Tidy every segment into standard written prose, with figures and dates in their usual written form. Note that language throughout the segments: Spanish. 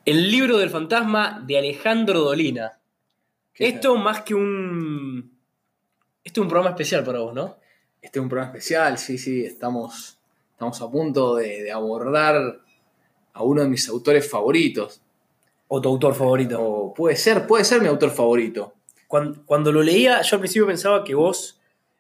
El libro del fantasma de Alejandro Dolina. Esto más que un... Esto es un programa especial para vos, ¿no? Este es un programa especial, sí, estamos a punto de abordar a uno de mis autores favoritos. ¿O tu autor favorito? O puede ser mi autor favorito. Cuando lo leía, yo al principio pensaba que vos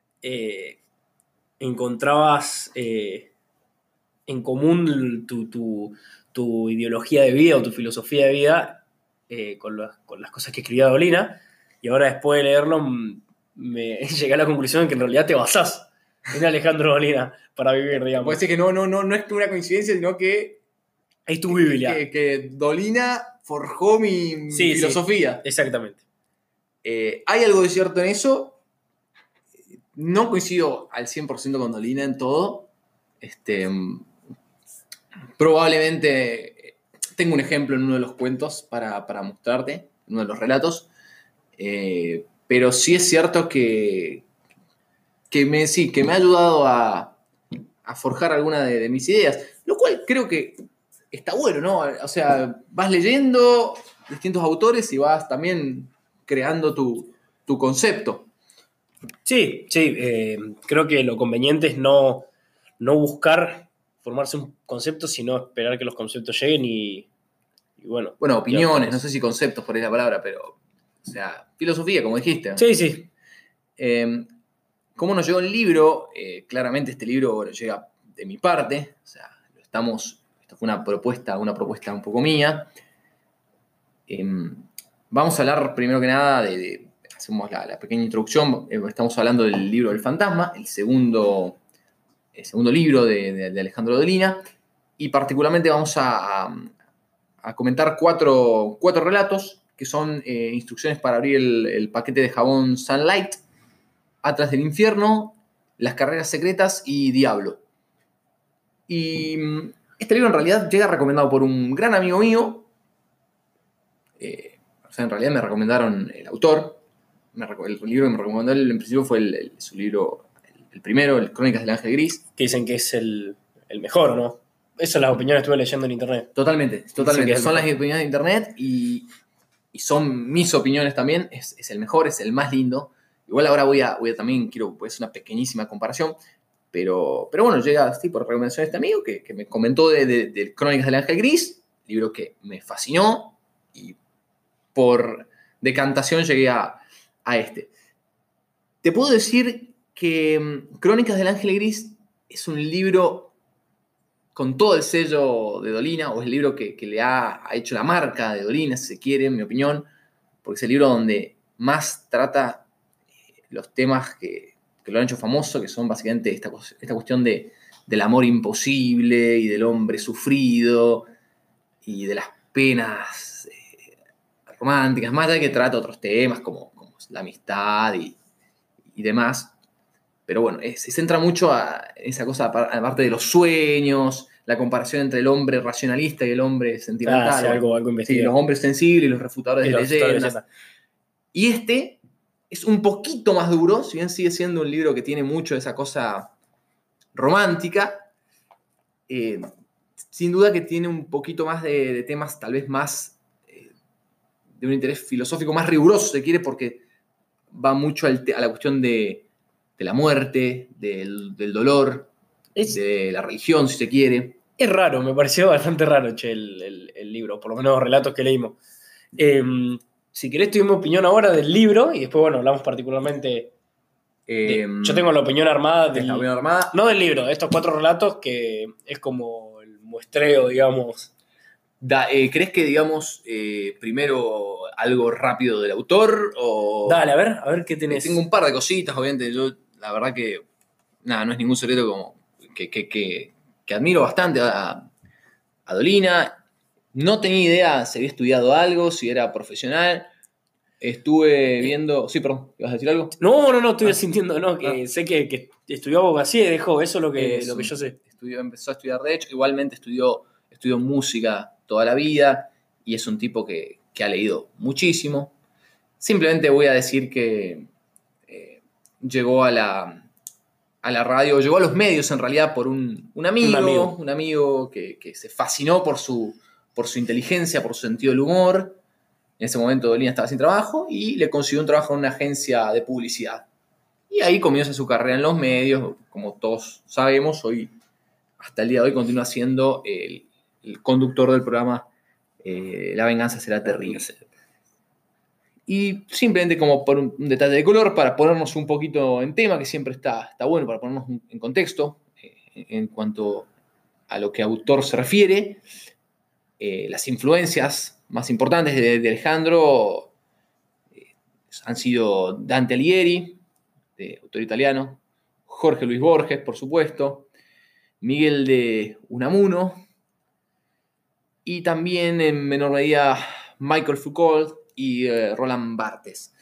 encontrabas en común tu ideología de vida o tu filosofía de vida con las cosas que escribía Dolina, y ahora después de leerlo me llegué a la conclusión de que en realidad te basás en Alejandro Dolina para vivir, digamos. Puede ser que no es una coincidencia, sino que Es tu Biblia. Que Dolina forjó mi filosofía. Sí, exactamente. Hay algo de cierto en eso. No coincido al 100% con Dolina en todo. Probablemente tengo un ejemplo en uno de los cuentos para mostrarte, en uno de los relatos. Pero sí es cierto que me ha ayudado a forjar alguna de mis ideas. Lo cual creo que está bueno, ¿no? O sea, vas leyendo distintos autores y vas también creando tu concepto. Sí, creo que lo conveniente es no buscar formarse un concepto, sino esperar que los conceptos lleguen y bueno. Bueno, opiniones, no sé si conceptos por ahí la palabra, pero, o sea, filosofía, como dijiste. Sí. ¿Cómo nos llegó el libro? Claramente este libro llega de mi parte, o sea, esto fue una propuesta un poco mía. Vamos a hablar primero que nada hacemos la pequeña introducción. Estamos hablando del libro del fantasma, el segundo libro de Alejandro Dolina, y particularmente vamos a comentar cuatro relatos que son instrucciones para abrir el paquete de jabón Sunlight, Atlas del Infierno, Las Carreras Secretas y Diablo. Y este libro en realidad llega recomendado por un gran amigo mío. O sea, en realidad me recomendaron el autor. El libro que me recomendó él en principio fue su libro, el primero, el Crónicas del Ángel Gris. Que dicen que es el mejor, ¿no? Esas son las opiniones que estuve leyendo en internet. Totalmente. Son las opiniones de internet y son mis opiniones también. Es el mejor, es el más lindo. Igual ahora voy a también quiero hacer una pequeñísima comparación. Pero bueno, llega así por recomendación de este amigo que me comentó de Crónicas del Ángel Gris, libro que me fascinó y por decantación llegué a este. Te puedo decir que Crónicas del Ángel Gris es un libro con todo el sello de Dolina, o es el libro que le ha hecho la marca de Dolina, si se quiere, en mi opinión, porque es el libro donde más trata los temas que lo han hecho famoso, que son básicamente esta cuestión del amor imposible y del hombre sufrido y de las penas románticas, más allá de que trata otros temas como la amistad y demás. Pero bueno, se centra mucho en esa cosa, aparte de los sueños, la comparación entre el hombre racionalista y el hombre sentimental. Sí, algo investigado. Sí, los hombres sensibles y los refutadores de leyendas. Y este es un poquito más duro, si bien sigue siendo un libro que tiene mucho de esa cosa romántica. Sin duda que tiene un poquito más de temas tal vez más de un interés filosófico más riguroso, se quiere, porque va mucho a la cuestión de la muerte, del dolor, de la religión, si se quiere. Es raro, me pareció bastante raro, el libro, por lo menos los relatos que leímos. Si querés, tuve mi opinión ahora del libro y después, bueno, hablamos particularmente. Yo tengo la opinión armada no del libro, de estos 4 relatos, que es como el muestreo, digamos. ¿Crees que digamos primero algo rápido del autor? O... Dale, a ver qué tenés. Tengo un par de cositas, obviamente. Yo, la verdad que no es ningún secreto, como que admiro bastante a Dolina. No tenía idea si había estudiado algo, si era profesional. Estuve viendo... Sí, perdón, ¿ibas a decir algo? No, estoy sintiendo, no, que sé que estudió abogacía y dejó, eso es lo que yo sé. Empezó a estudiar Derecho, igualmente estudió música toda la vida y es un tipo que ha leído muchísimo. Simplemente voy a decir que llegó a la radio, llegó a los medios en realidad por un amigo que se fascinó por su por su inteligencia, por su sentido del humor. En ese momento Dolina estaba sin trabajo y le consiguió un trabajo en una agencia de publicidad. Y ahí comienza su carrera en los medios, como todos sabemos, hasta el día de hoy continúa siendo el conductor del programa La venganza será terrible. Y simplemente como por un detalle de color, para ponernos un poquito en tema, que siempre está bueno para ponernos en contexto en cuanto a lo que autor se refiere, las influencias más importantes de Alejandro han sido Dante Alighieri, de autor italiano, Jorge Luis Borges, por supuesto, Miguel de Unamuno, y también en menor medida Michael Foucault y Roland Barthes.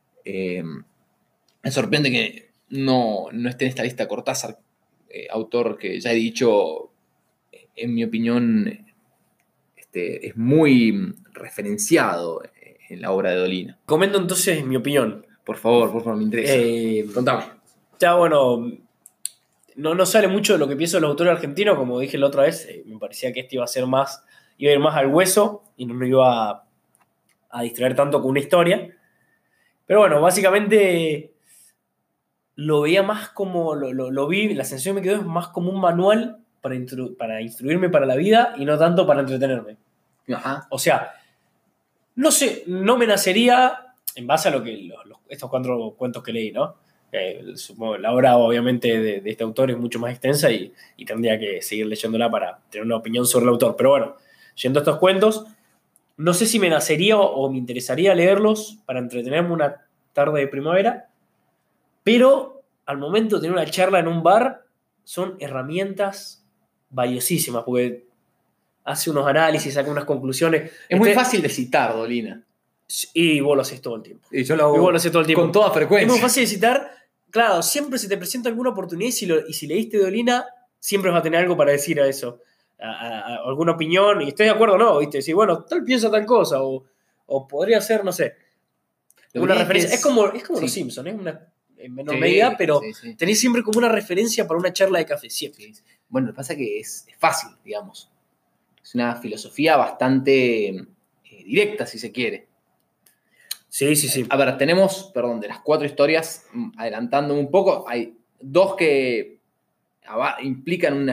Me sorprende que no esté en esta lista Cortázar, autor que ya he dicho, en mi opinión, es muy referenciado en la obra de Dolina. Comento entonces mi opinión. Por favor, me interesa. Contame. Ya, bueno, no sale mucho de lo que pienso de los autores argentinos, como dije la otra vez, me parecía que iba a ir más al hueso y no me iba a distraer tanto con una historia. Pero bueno, básicamente lo veía más como, lo vi, la sensación que me quedó es más como un manual para instruirme para la vida y no tanto para entretenerme. Ajá. O sea, no sé, no me nacería en base a lo que estos 4 cuentos que leí, ¿no? Supongo, la obra obviamente de este autor es mucho más extensa y tendría que seguir leyéndola para tener una opinión sobre el autor. Pero bueno, yendo a estos cuentos, no sé si me nacería o me interesaría leerlos para entretenerme una tarde de primavera, pero al momento de tener una charla en un bar son herramientas valiosísimas porque hace unos análisis, saca unas conclusiones. Es muy fácil de citar, Dolina. Y vos lo haces todo el tiempo. Y yo lo hago con toda frecuencia. Es muy fácil de citar. Claro, siempre se te presenta alguna oportunidad y si leíste Dolina, siempre vas a tener algo para decir a eso. A alguna opinión. Y estoy de acuerdo o no, ¿viste? Decir, bueno, tal piensa tal cosa. O podría ser, no sé, una referencia. Es como sí. Los Simpsons, en menor medida, pero sí. Tenés siempre como una referencia para una charla de café, siempre. Sí. Bueno, lo que pasa es que es fácil, digamos. Es una filosofía bastante directa, si se quiere. Sí. A ver, tenemos, de las 4 historias, adelantándome un poco, hay 2 que implican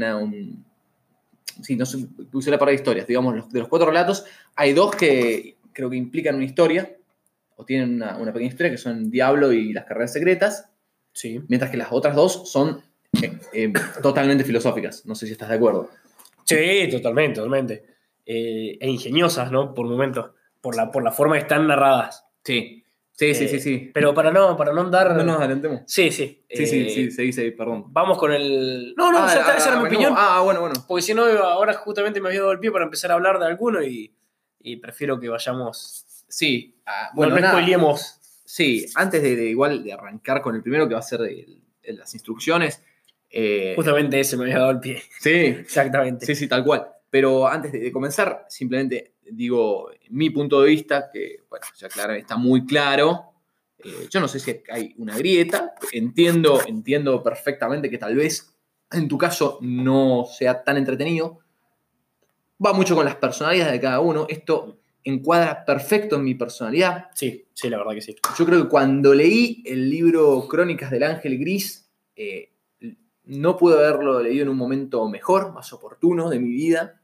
sí, no sé, usé la palabra historias, digamos, de los 4 relatos, hay 2 que creo que implican una historia, o tienen una pequeña historia, que son Diablo y las carreras secretas, sí. Mientras que las otras 2 son totalmente filosóficas, no sé si estás de acuerdo. Sí, totalmente. E ingeniosas, ¿no? Por momentos. Por la forma que están narradas. Sí. Pero para no andar... No nos adelantemos. Sí. Seguí, perdón. Vamos con el... No, esa era mi opinión. Bueno. Porque si no, ahora justamente me había dado el pie para empezar a hablar de alguno y prefiero que vayamos... Sí. No spoilemos. Sí, antes de arrancar con el primero, que va a ser de las instrucciones... Justamente ese me había dado el pie. Sí. Exactamente. Sí, tal cual. Pero antes de comenzar, simplemente digo mi punto de vista, que, bueno, ya claro, está muy claro. Yo no sé si hay una grieta. Entiendo perfectamente que tal vez en tu caso no sea tan entretenido. Va mucho con las personalidades de cada uno. Esto encuadra perfecto en mi personalidad. Sí, la verdad que sí. Yo creo que cuando leí el libro Crónicas del Ángel Gris, no pude haberlo leído en un momento mejor, más oportuno de mi vida.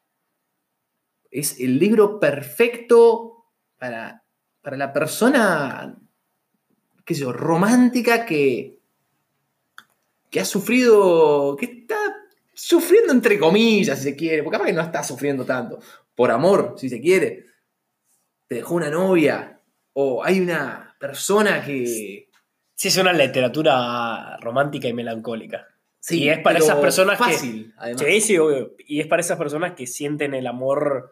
Es el libro perfecto para la persona, qué sé yo, romántica que ha sufrido, que está sufriendo entre comillas, si se quiere, porque capaz que no está sufriendo tanto, por amor, si se quiere. Te dejó una novia, o hay una persona que... Sí, es una literatura romántica y melancólica. Sí, y es para esas personas fácil, además. Sí, obvio. Y es para esas personas que sienten el amor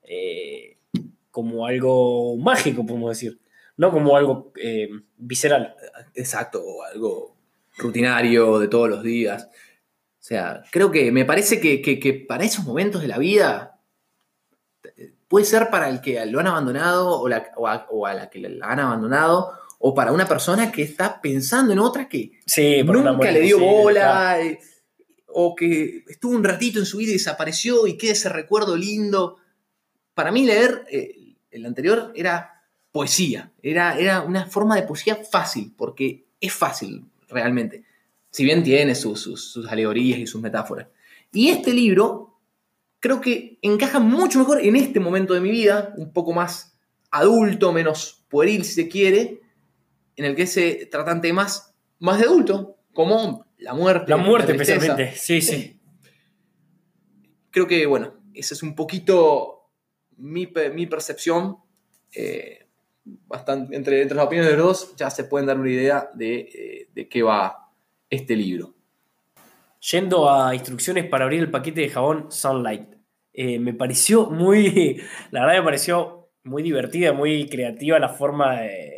como algo mágico, podemos decir. No como algo visceral. Exacto, o algo rutinario de todos los días. O sea, creo que me parece que para esos momentos de la vida puede ser para el que lo han abandonado o a la que la han abandonado, o para una persona que está pensando en otra que nunca le dio bola, o que estuvo un ratito en su vida y desapareció y queda ese recuerdo lindo. Para mí leer el anterior era poesía, era una forma de poesía fácil, porque es fácil realmente, si bien tiene sus alegorías y sus metáforas. Y este libro creo que encaja mucho mejor en este momento de mi vida, un poco más adulto, menos pueril si se quiere, en el que se tratan temas más de adulto, como la muerte. La muerte, especialmente, sí. Creo que, bueno, esa es un poquito mi percepción. Bastante, entre las opiniones de los dos ya se pueden dar una idea de qué va este libro. Yendo a instrucciones para abrir el paquete de jabón Sunlight. Me pareció la verdad me pareció muy divertida, muy creativa la forma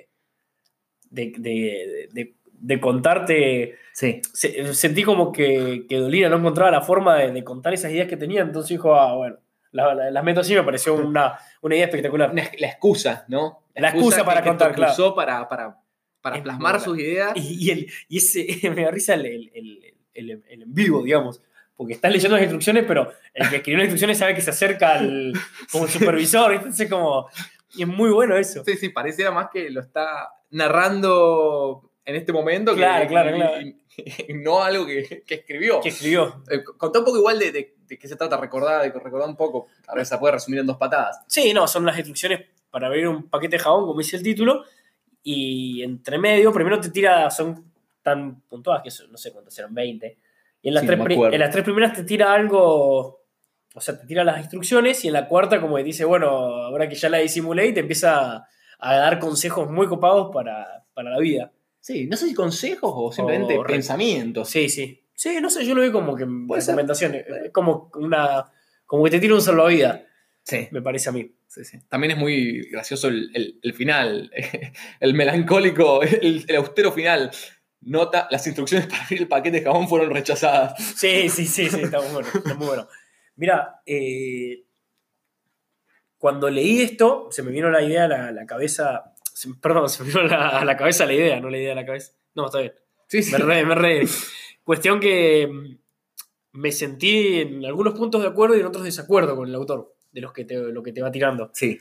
de contarte. Sí. Sentí como que Dolina no encontraba la forma de contar esas ideas que tenía, entonces dijo, bueno, las meto así, me pareció una idea espectacular. La excusa, ¿no? La excusa para contar, claro. Usó claro. para plasmar sus ideas. Y ese me da risa el en vivo, digamos. Porque estás leyendo las instrucciones, pero el que escribió las instrucciones sabe que se acerca como supervisor. Entonces, y es muy bueno eso. Sí, pareciera más que lo está narrando en este momento. Claro. Y no algo que escribió. Contá un poco igual de qué se trata, recordar un poco. A ver, se puede resumir en 2 patadas. Sí, no, son las instrucciones para abrir un paquete de jabón, como dice el título. Y entre medio, primero te tira, son tan puntuadas que no sé cuántas eran, 20. Y en las 3 primeras te tira algo, o sea, te tira las instrucciones, y en la cuarta como que dice, bueno, ahora que ya la disimulé, y te empieza a dar consejos muy copados para la vida. Sí, no sé si consejos o simplemente pensamientos. Sí, no sé, yo lo veo como que recomendaciones, como que te tira un salvavidas. Sí. Me parece a mí. Sí. También es muy gracioso el final, el melancólico, el austero final. Nota, las instrucciones para abrir el paquete de jabón fueron rechazadas. Sí, está muy bueno. Mira, cuando leí esto, se me vino la idea a la cabeza. Perdón, se me vino a la cabeza la idea, no la idea a la cabeza. No, está bien. Sí. Me re. Cuestión que me sentí en algunos puntos de acuerdo y en otros desacuerdo con el autor, de lo que te va tirando. Sí.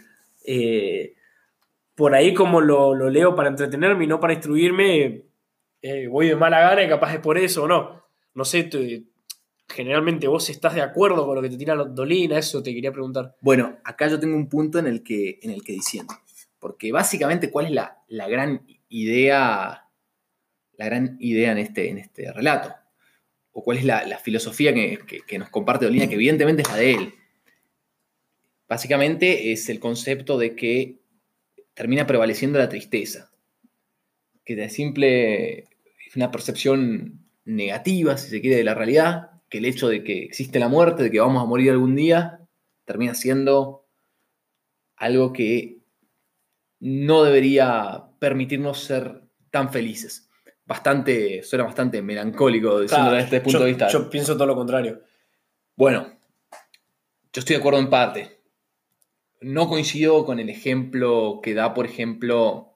Por ahí, como lo leo para entretenerme y no para instruirme, voy de mala gana y capaz es por eso o no. No sé, generalmente vos estás de acuerdo con lo que te tira Dolina, eso te quería preguntar. Bueno, acá yo tengo un punto en el que disiento. Porque básicamente, ¿cuál es la gran idea en este relato? ¿O cuál es la filosofía que nos comparte Dolina, que evidentemente es la de él? Básicamente es el concepto de que termina prevaleciendo la tristeza. Que de simple es una percepción negativa, si se quiere, de la realidad, que el hecho de que existe la muerte, de que vamos a morir algún día, termina siendo algo que no debería permitirnos ser tan felices. Suena bastante melancólico diciéndolo desde este punto de vista. Yo pienso todo lo contrario. Bueno, yo estoy de acuerdo en parte. No coincido con el ejemplo que da, por ejemplo,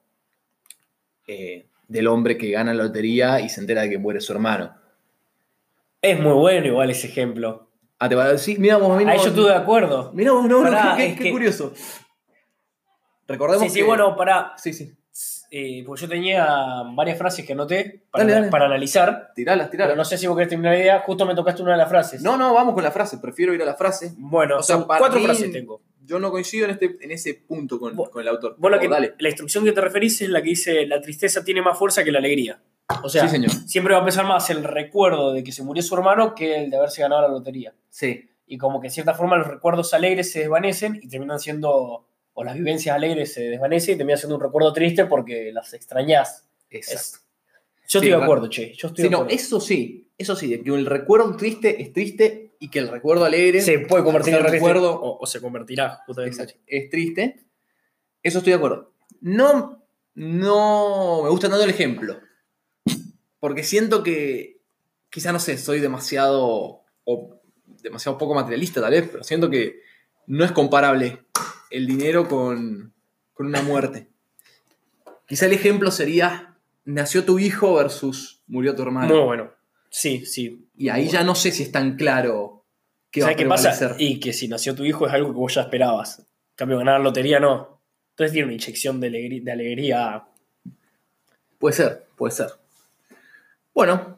del hombre que gana la lotería y se entera de que muere su hermano. Es muy bueno igual ese ejemplo. Te va a decir, mira vos, ahí yo estuve de acuerdo. Mira vos, qué curioso. Recordemos que... bueno, pará. Sí. Pues yo tenía varias frases que anoté para analizar. Tiralas. Pero no sé si vos querés terminar la idea. Justo me tocaste una de las frases. No, vamos con la frase. Prefiero ir a la frase. Bueno, o sea, son 4 frases tengo. Yo no coincido en ese punto con el autor. Dale. La instrucción que te referís es la que dice: la tristeza tiene más fuerza que la alegría. O sea, sí, señor. Siempre va a pesar más el recuerdo de que se murió su hermano que el de haberse ganado la lotería. Sí. Y como que en cierta forma los recuerdos alegres se desvanecen y terminan siendo... o las vivencias alegres se desvanecen y termina siendo un recuerdo triste porque las extrañás. Exacto. Yo estoy de acuerdo, che. Yo estoy de acuerdo. No, eso sí, de que el recuerdo triste es triste y que el recuerdo alegre se puede convertir en recuerdo o se convertirá, justamente. Exacto, es triste. Eso estoy de acuerdo. No me gusta tanto el ejemplo. Porque siento que quizá, no sé, soy demasiado poco materialista tal vez, pero siento que no es comparable el dinero con una muerte. Quizá el ejemplo sería: nació tu hijo versus murió tu hermano. Muy bueno. Sí, sí. Y ahí ya no sé si es tan claro qué va a prevalecer. ¿Qué pasa? Y que si nació tu hijo es algo que vos ya esperabas. En cambio, ganar la lotería no. Entonces tiene una inyección de alegría. Puede ser. Bueno,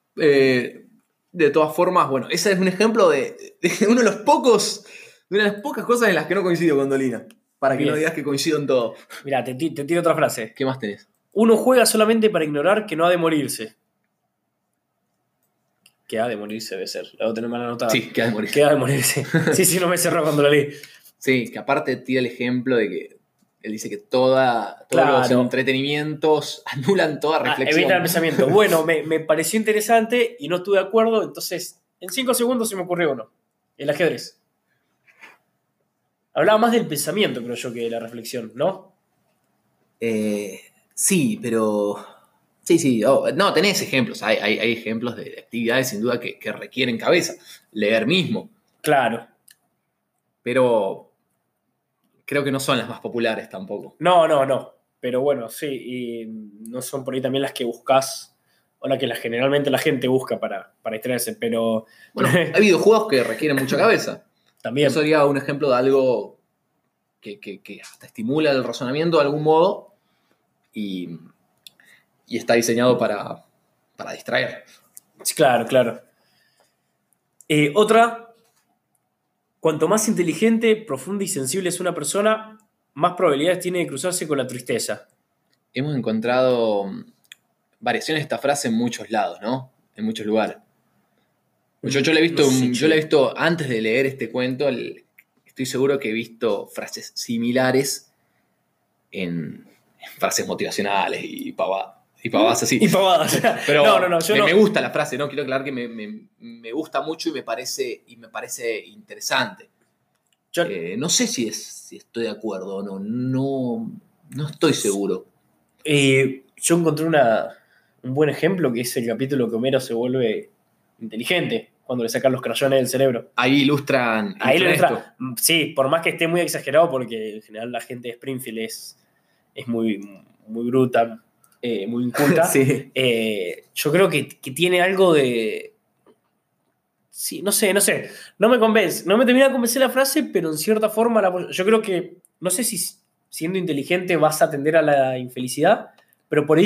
de todas formas, bueno, ese es un ejemplo de una de las pocas cosas en las que no coincido con Dolina. Para que no digas que coincido en todo. Mirá, te tiro otra frase. ¿Qué más tenés? Uno juega solamente para ignorar que no ha de morirse. Que ha de morirse debe ser. La voy a tener mal anotada. Sí, que ha de morirse. Que ha de morirse. Sí, no me cerró cuando lo leí. Sí, que aparte tira el ejemplo de que él dice que todos los entretenimientos anulan toda reflexión. Evita el pensamiento. Bueno, me pareció interesante y no estuve de acuerdo, entonces en 5 segundos se me ocurrió uno. El ajedrez. Hablaba más del pensamiento, creo yo, que de la reflexión, ¿no? Sí, pero... Sí. No, tenés ejemplos. Hay ejemplos de actividades sin duda que requieren cabeza. Leer mismo. Claro. Pero creo que no son las más populares tampoco. No. Pero bueno, sí. Y no son por ahí también las que buscas o las que generalmente la gente busca para distraerse. Pero... Bueno, hay videojuegos que requieren mucha cabeza. También. Eso sería un ejemplo de algo que hasta estimula el razonamiento de algún modo y está diseñado para distraer. Claro. Otra, cuanto más inteligente, profunda y sensible es una persona, más probabilidades tiene de cruzarse con la tristeza. Hemos encontrado variaciones de esta frase en muchos lados, ¿no? En muchos lugares. Yo la he visto antes de leer este cuento, estoy seguro que he visto frases similares en frases motivacionales y pavadas así. Y pavadas. Pero no. Me gusta la frase, ¿no? Quiero aclarar que me gusta mucho y me parece interesante. No sé si estoy de acuerdo o no estoy seguro. Yo encontré un buen ejemplo que es el capítulo que Homero se vuelve inteligente cuando le sacan los crayones del cerebro. Ahí ilustran esto. Sí, por más que esté muy exagerado, porque en general la gente de Springfield es muy, muy bruta, muy inculta. Sí. Yo creo que tiene algo de... Sí, no sé. No me convence. No me termina de convencer la frase, pero en cierta forma yo creo que... No sé si siendo inteligente vas a tender a la infelicidad, pero por ahí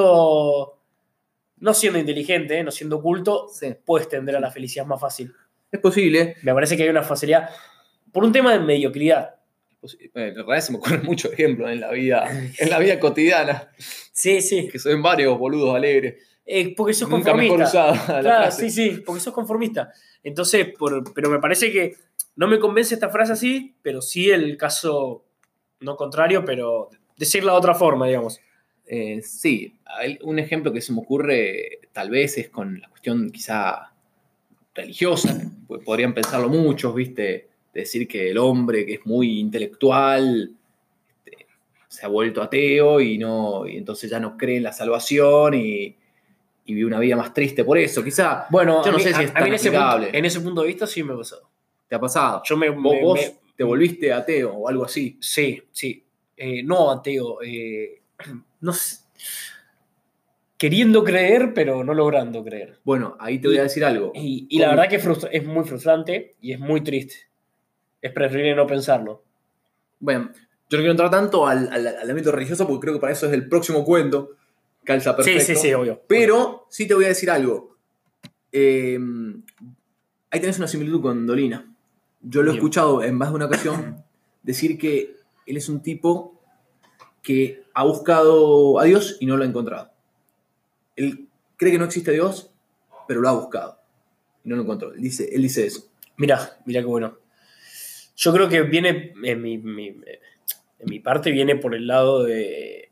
no siendo inteligente, no siendo culto, sí, puedes tender a la felicidad más fácil. Es posible. Me parece que hay una facilidad por un tema de mediocridad. En realidad se me ocurren muchos ejemplos en la vida cotidiana. Sí. Que son varios boludos alegres. Porque sos conformista. Nunca mejor usada la frase. Sí, porque sos conformista. Entonces, pero me parece que no me convence esta frase así, pero sí el caso no contrario, pero decirla de otra forma, digamos. Sí, un ejemplo que se me ocurre tal vez es con la cuestión quizá religiosa. Podrían pensarlo muchos, ¿viste? Decir que el hombre que es muy intelectual se ha vuelto ateo y entonces ya no cree en la salvación y vive una vida más triste por eso. Quizá, bueno, yo no sé si es tan aplicable. En ese punto de vista sí me ha pasado. ¿Te ha pasado? ¿Vos te volviste ateo o algo así? Sí. No ateo. No sé. Queriendo creer, pero no logrando creer. Bueno, ahí te voy a decir algo. Y la verdad que es muy frustrante y es muy triste. Es preferible no pensarlo. Bueno, yo no quiero entrar tanto al ámbito religioso porque creo que para eso es el próximo cuento. Calza perfecto. Sí, obvio. Pero sí te voy a decir algo. Ahí tenés una similitud con Dolina. Yo lo he escuchado en más de una ocasión decir que él es un tipo que ha buscado a Dios y no lo ha encontrado. Él cree que no existe Dios, pero lo ha buscado y no lo encontró. Él dice eso. Mirá qué bueno. Yo creo que viene, en mi parte, viene por el lado de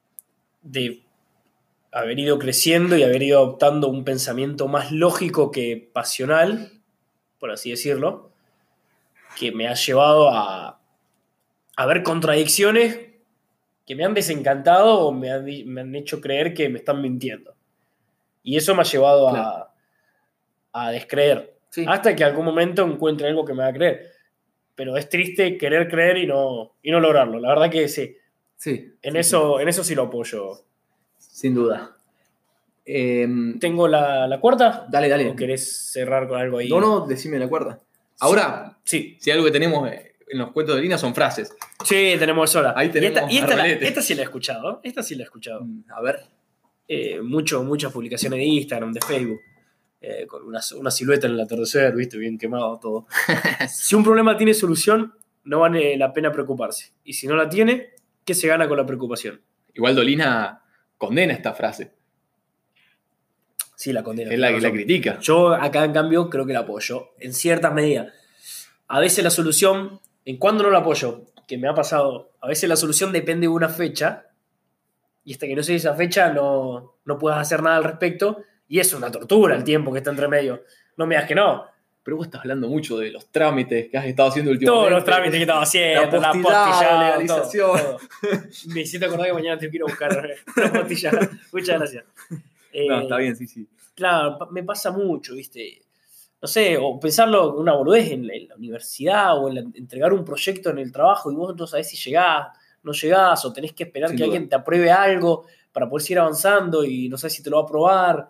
haber ido creciendo y haber ido adoptando un pensamiento más lógico que pasional, por así decirlo, que me ha llevado a ver contradicciones que me han desencantado o me han hecho creer que me están mintiendo. Y eso me ha llevado a descreer. Sí. Hasta que algún momento encuentre algo que me haga creer. Pero es triste querer creer y no lograrlo. La verdad que sí. En eso sí lo apoyo. Sin duda. ¿Tengo la cuarta? Dale. ¿O querés cerrar con algo ahí? No, decime la cuarta. Ahora, sí. Si algo que tenemos en los cuentos de Lina son frases. Sí, tenemos sola. Ahí tenemos esta sí la he escuchado. A ver. Muchas publicaciones de Instagram, de Facebook. Con una silueta en el atardecer, ¿viste? Bien quemado todo. Si un problema tiene solución, no vale la pena preocuparse. Y si no la tiene, ¿qué se gana con la preocupación? Igual Dolina condena esta frase. Sí, la condena. Es la que la critica. Yo acá, en cambio, creo que la apoyo. En ciertas medidas. A veces la solución, ¿en cuándo no la apoyo? Que me ha pasado. A veces la solución depende de una fecha. Y hasta que no se esa fecha, no puedas hacer nada al respecto. Y es una tortura el tiempo que está entre medio. No me digas que no. Pero vos estás hablando mucho de los trámites que has estado haciendo últimamente. Todos los trámites que estaba haciendo, la postillada, la legalización. Todo. Me hiciste acordar que mañana te quiero buscar la postillada. Muchas gracias. No, está bien, sí. Claro, me pasa mucho, ¿viste? No sé, o pensarlo una boludez en la universidad o en entregar un proyecto en el trabajo y vos no sabés si llegás, no llegás, o tenés que esperar Sin que duda. alguien te apruebe algo para poder seguir avanzando y no sabés si te lo va a aprobar.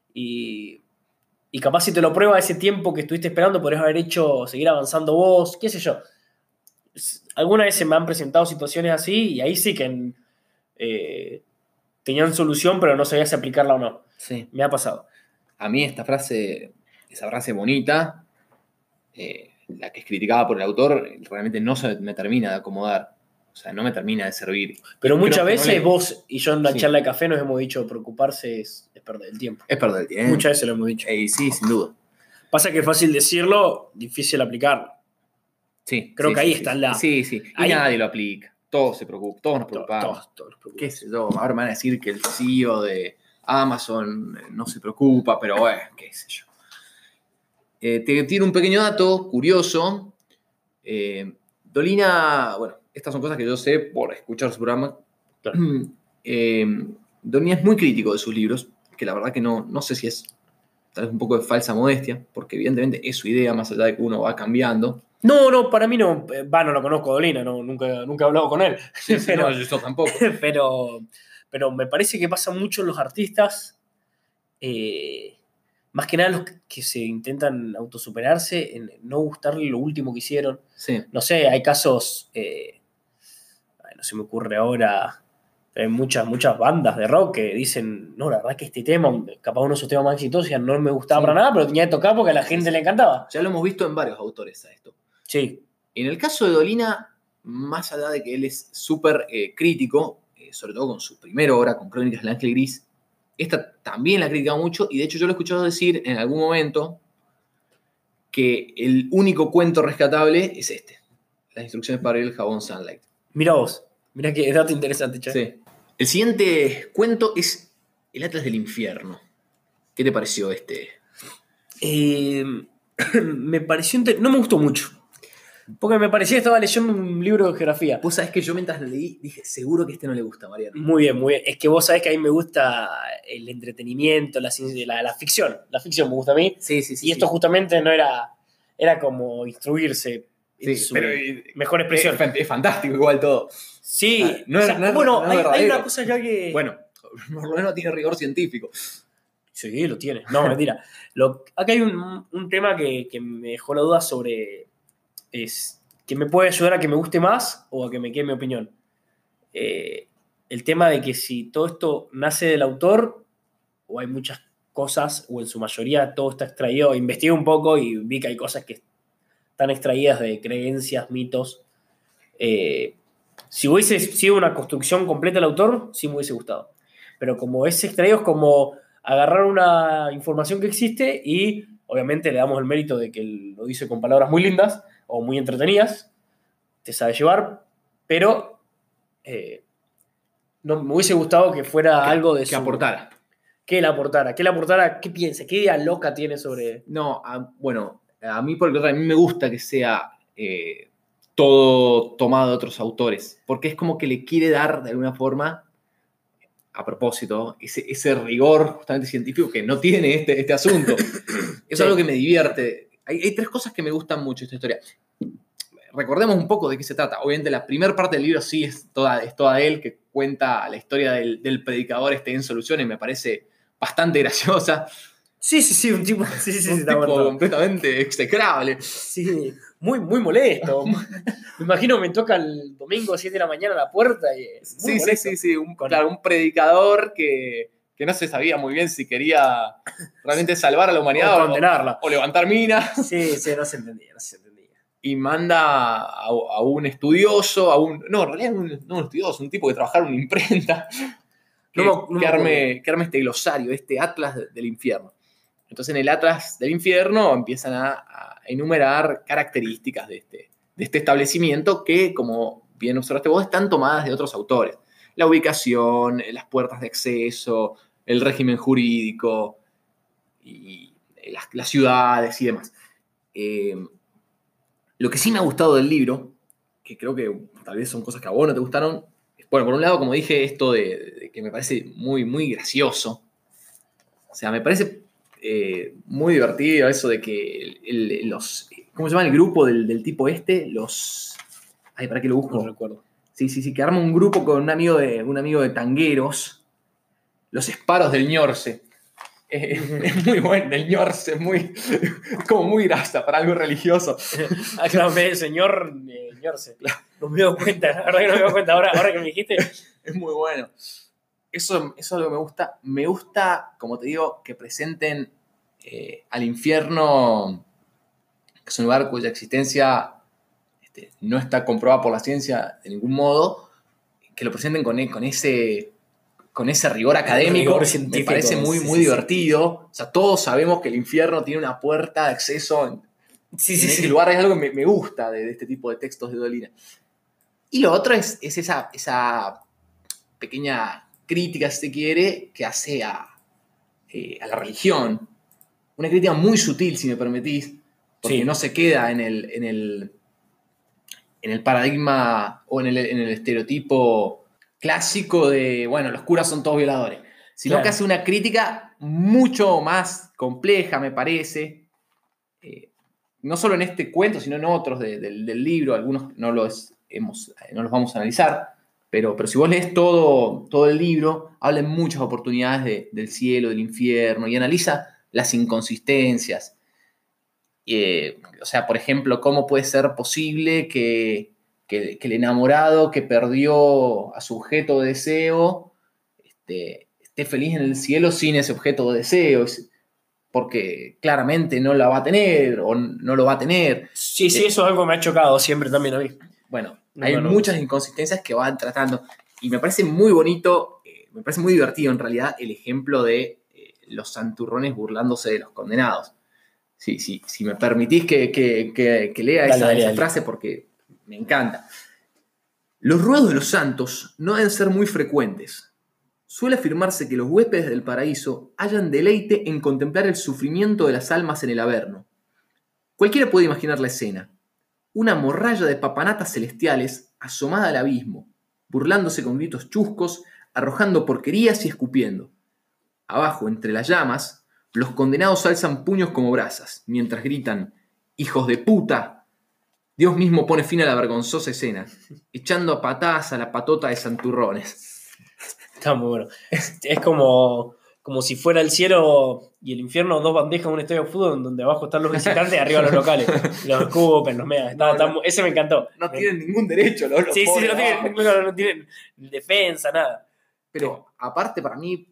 Y capaz si te lo prueba ese tiempo que estuviste esperando, podrías haber hecho seguir avanzando vos, qué sé yo. Alguna vez se me han presentado situaciones así y ahí sí que tenían solución, pero no sabía si aplicarla o no. Sí. Me ha pasado. A mí esa frase bonita, la que es criticada por el autor, realmente no se me termina de acomodar. O sea, no me termina de servir. Pero muchas veces vos y yo en la Sí. charla de café nos hemos dicho preocuparse es perder el tiempo. Es perder el tiempo. Muchas veces lo hemos dicho. Sí, sin duda. Pasa que es fácil decirlo, difícil aplicarlo. Sí. Creo que ahí está la... Sí. Y ahí... nadie lo aplica. Todos se preocupan, todos nos preocupamos. Todos nos preocupamos. ¿Qué sé yo? Ahora me van a decir que el CEO de Amazon no se preocupa, pero bueno, qué sé yo. Te tiro un pequeño dato curioso. Dolina, bueno, estas son cosas que yo sé por escuchar su programa. Claro. Dolina es muy crítico de sus libros, que la verdad que no sé si es tal vez un poco de falsa modestia, porque evidentemente es su idea, más allá de que uno va cambiando. No, para mí no. No lo conozco a Dolina, nunca he hablado con él. Sí, pero, no, yo tampoco. Pero me parece que pasa mucho en los artistas, más que nada los que se intentan autosuperarse, en no gustarle lo último que hicieron. Sí. No sé, hay casos, no se me ocurre ahora, hay muchas bandas de rock que dicen, no, la verdad que este tema, capaz uno de sus temas más exitosos, ya no me gustaba para nada, pero tenía que tocar porque a la gente le encantaba. Ya lo hemos visto en varios autores a esto. Sí. En el caso de Dolina, más allá de que él es súper crítico, sobre todo con su primera obra, con Crónicas del Ángel Gris, esta también la ha criticado mucho, y de hecho yo lo he escuchado decir en algún momento que el único cuento rescatable es este, Las instrucciones para el jabón Sunlight. Mira vos, mira qué dato interesante, che. Sí. El siguiente cuento es El Atlas del Infierno. ¿Qué te pareció este? Me pareció... No me gustó mucho. Porque me parecía que estaba leyendo un libro de geografía. Vos sabés que yo mientras lo leí dije, seguro que este no le gusta a Mariano. Muy bien. Es que vos sabés que a mí me gusta el entretenimiento, la ficción. La ficción me gusta a mí. Sí. Y esto justamente no era... Era como instruirse en su mejor expresión. Es fantástico igual todo. Sí. Hay una cosa ya que... Bueno, por lo menos tiene rigor científico. Sí, lo tiene. No, mentira. Acá hay un tema que me dejó la duda sobre... que me puede ayudar a que me guste más o a que me quede mi opinión. El tema de que si todo esto nace del autor o hay muchas cosas, o en su mayoría todo está extraído. Investigué un poco y vi que hay cosas que están extraídas de creencias, mitos. Si hubiese sido una construcción completa del autor, sí me hubiese gustado. Pero como es extraído, es como agarrar una información que existe y obviamente le damos el mérito de que él lo dice con palabras muy lindas o muy entretenidas, te sabe llevar, pero no me hubiese gustado que fuera algo de que aportara. Que le aportara, qué piensa, qué idea loca tiene sobre... No, bueno, a mí por el contrario, a mí me gusta que sea todo tomado de otros autores, porque es como que le quiere dar de alguna forma, a propósito, ese rigor justamente científico que no tiene este asunto. Es algo que me divierte. Hay tres cosas que me gustan mucho de esta historia. Recordemos un poco de qué se trata. Obviamente la primera parte del libro sí es toda él, que cuenta la historia del predicador en Soluciones. Me parece bastante graciosa. Sí, un tipo, un tipo completamente execrable. Sí, muy molesto. Me imagino me toca el domingo a 7 de la mañana a la puerta y es muy molesto. Sí, un predicador que no se sabía muy bien si quería realmente salvar a la humanidad o condenarla. O levantar minas. Sí, no se entendía. Y manda a un estudioso, no, en realidad no un estudioso, un tipo que trabajara en una imprenta, que arme este glosario, este Atlas del Infierno. Entonces en el Atlas del Infierno empiezan a enumerar características de este establecimiento que, como bien observaste vos, están tomadas de otros autores. La ubicación, las puertas de acceso, el régimen jurídico, y las ciudades y demás. Lo que sí me ha gustado del libro, que creo que tal vez son cosas que a vos no te gustaron, bueno, por un lado, como dije, esto de que me parece muy gracioso. O sea, me parece muy divertido eso de que ¿cómo se llama el grupo del tipo este? Ay, ¿para qué lo busco? No recuerdo. Sí, que arma un grupo con un amigo de tangueros, los Esparos del Ñorce. Es muy bueno, del Ñorce, como muy grasa para algo religioso. Claro, señor Ñorce. No me doy cuenta, la verdad que no me doy cuenta. Ahora que me dijiste. Es muy bueno. Eso es lo que me gusta. Me gusta, como te digo, que presenten al infierno, que es un lugar cuya existencia no está comprobada por la ciencia de ningún modo, que lo presenten con ese rigor académico. Me parece muy divertido. O sea, todos sabemos que el infierno tiene una puerta de acceso en ese lugar. Es algo que me gusta de este tipo de textos de Dolina. Y lo otro es esa pequeña crítica, si se quiere, que hace a la religión. Una crítica muy sutil, si me permitís, porque no se queda en el paradigma o en el estereotipo clásico de, bueno, los curas son todos violadores, sino que hace una crítica mucho más compleja, me parece, no solo en este cuento, sino en otros del libro. Algunos no los vamos a analizar, pero si vos lees todo el libro, habla en muchas oportunidades del cielo, del infierno, y analiza las inconsistencias. O sea, por ejemplo, ¿cómo puede ser posible que el enamorado que perdió a su objeto de deseo esté feliz en el cielo sin ese objeto de deseo? Porque claramente no la va a tener o no lo va a tener. Sí, eso es algo que me ha chocado siempre también a mí. Bueno, hay muchas inconsistencias que van tratando, y me parece muy bonito, me parece muy divertido en realidad el ejemplo de los santurrones burlándose de los condenados. Si me permitís que lea esa frase, porque me encanta. Los ruegos de los santos no deben ser muy frecuentes. Suele afirmarse que los huéspedes del paraíso hallan deleite en contemplar el sufrimiento de las almas en el Averno. Cualquiera puede imaginar la escena. Una morralla de papanatas celestiales asomada al abismo, burlándose con gritos chuscos, arrojando porquerías y escupiendo. Abajo, entre las llamas, los condenados alzan puños como brasas, mientras gritan: ¡hijos de puta! Dios mismo pone fin a la vergonzosa escena, echando a patadas a la patota de santurrones. Está muy bueno. Es como si fuera el cielo y el infierno, dos bandejas en un estadio de fútbol donde abajo están los visitantes y arriba los locales. Los escupen, los mean. Ese me encantó. No tienen ningún derecho, ¿no? Sí, no tienen defensa, nada. Pero aparte, para mí,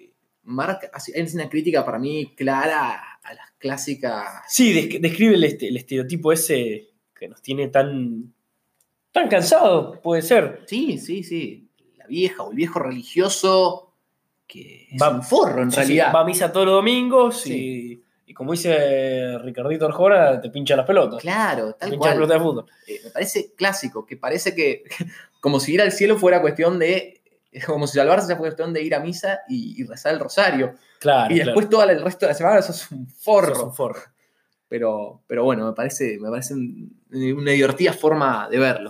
es una crítica para mí clara a las clásicas. Sí, describe el estereotipo ese que nos tiene tan cansados, puede ser. Sí. La vieja o el viejo religioso que es un forro en realidad. Va a misa todos los domingos y como dice Ricardito Arjona, te pincha las pelotas. Claro, tal pincha cual. Las pelotas de fútbol. Me parece clásico, que parece que como si ir al cielo fuera cuestión de, como si salvarse fuera cuestión de ir a misa y rezar el rosario. Claro. Y después todo el resto de la semana sos un forro. Sos un forro. Pero bueno, me parece una divertida forma de verlo.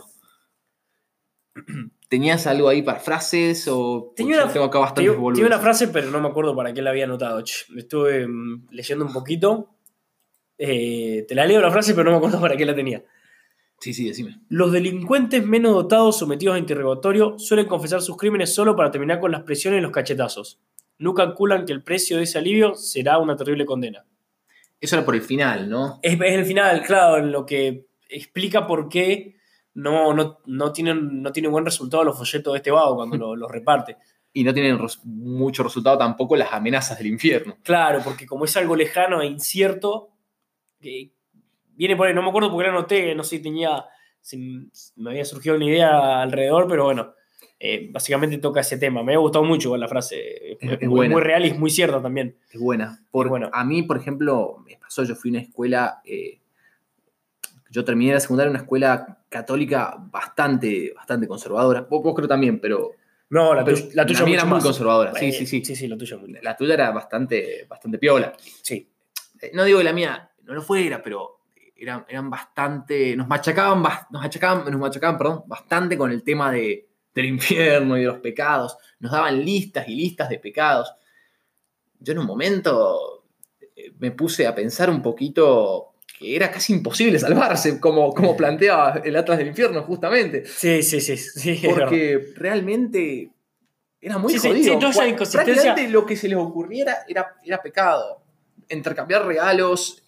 ¿Tenías algo ahí para frases? Tengo acá bastantes boludos. Tenía una frase, pero no me acuerdo para qué la había anotado. Estuve leyendo un poquito. Te la leo la frase, pero no me acuerdo para qué la tenía. Sí, decime. Los delincuentes menos dotados sometidos a interrogatorio suelen confesar sus crímenes solo para terminar con las presiones y los cachetazos. no calculan que el precio de ese alivio será una terrible condena. Eso era por el final, ¿no? Es el final, claro, en lo que explica por qué no tienen buen resultado los folletos de este vago cuando los reparte. Y no tienen mucho resultado tampoco las amenazas del infierno. Claro, porque como es algo lejano e incierto, viene por ahí, no me acuerdo porque la anoté, no sé si me había surgido una idea alrededor, pero bueno, básicamente toca ese tema. Me ha gustado mucho la frase, es muy real y es muy cierta también. Es buena. A mí, por ejemplo, me pasó, yo fui a una escuela, yo terminé la secundaria en una escuela católica bastante conservadora. Vos creo también, pero... No, la tuya era muy conservadora. Sí. Sí, la tuya muy... La tuya era bastante piola. Sí. No digo que la mía no lo fuera, pero eran bastante... Nos machacaban bastante con el tema del infierno y de los pecados. Nos daban listas y listas de pecados. Yo en un momento me puse a pensar un poquito que era casi imposible salvarse, como planteaba el Atlas del Infierno, justamente. Sí. Porque realmente era muy jodido. Sí, toda esa inconsistencia. Prácticamente lo que se les ocurriera era pecado. Intercambiar regalos,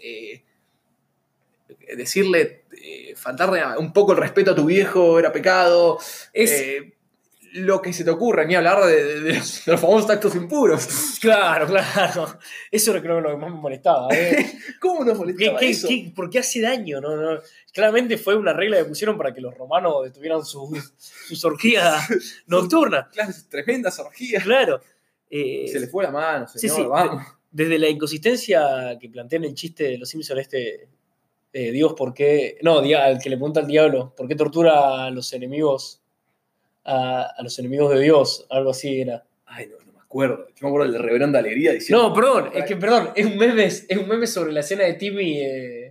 decirle, faltarle un poco el respeto a tu viejo era pecado. Lo que se te ocurra, ni hablar de los famosos actos impuros. Claro. Eso creo que es lo que más me molestaba. ¿Cómo nos molestaba eso? ¿Por qué hace daño? No. Claramente fue una regla que pusieron para que los romanos tuvieran sus orgías nocturnas. Claro, tremendas orgías. Claro. Se le fue la mano, señor, sí. vamos. Desde la inconsistencia que plantean el chiste de los Simpsons Dios, ¿por qué? No, al que le pregunta al diablo, ¿por qué tortura a los enemigos? A los enemigos de Dios, algo así era. Ay, no me acuerdo. Yo me acuerdo del reverendo Alegría diciendo... No, perdón, es un meme sobre la escena de Timmy